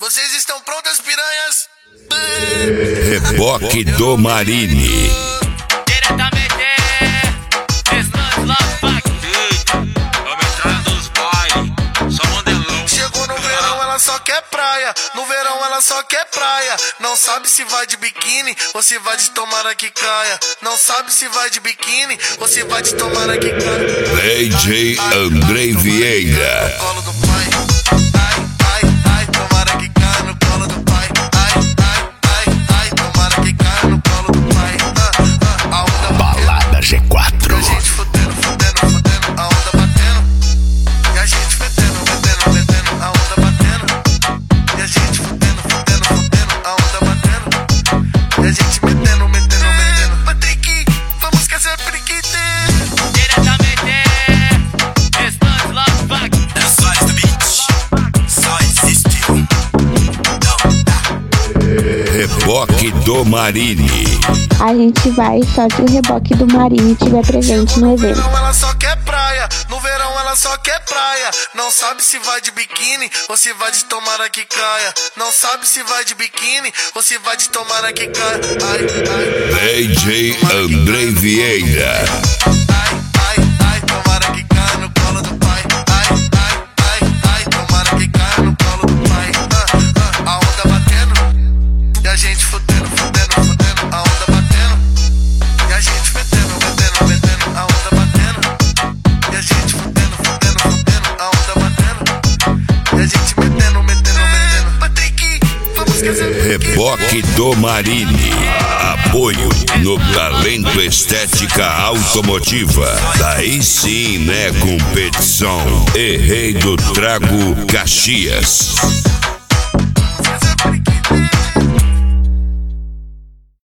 Vocês estão prontas, piranhas? Reboque do Marini. Diretamente só modelão. Chegou no verão, ela só quer praia. No verão ela só quer praia. Não sabe se vai de biquíni ou se vai de tomara que caia. Não sabe se vai de biquíni ou se vai de tomara que caia. DJ Andrei Vieira. No colo do pai. Ai, ai, ai, tomara que caia no colo do pai. Ai, ai, ai, ai, tomara que caia no colo do pai. A onda Balada G4. e a gente fudendo, fudendo, fudendo. A onda batendo. E a gente fudendo, fudendo, fudendo. A onda batendo. E a gente fudendo, fudendo, fudendo. A onda batendo. E a gente metendo, metendo, metendo. Patrick, vamos esquecer periquite. Diretamente É só esse beat, só existe um. Reboque do Marini. A gente vai só se o reboque do Marini estiver presente no evento. No verão ela só quer praia. No verão ela só quer praia. Não sabe se vai de biquíni ou se vai de tomara que caia. Não sabe se vai de biquíni ou se vai de tomara que caia. Ai, ai, DJ Andrei Vieira. ai, ai, ai, tomara que caia no colo do pai. Ai, ai, ai, ai, tomara que caia no colo do pai. A onda batendo e a gente fudendo, fudendo, fudendo. A onda batendo e a gente fedendo, fedendo, fedendo. A onda batendo e a gente fudendo, fudendo, fudendo. A onda batendo e a gente metendo, metendo, metendo. Patrick, vamos esquecer. Reboque do Marini. Apoio no Talento Estética Automotiva. Daí sim, né, competição. E Rei do Trago Caxias.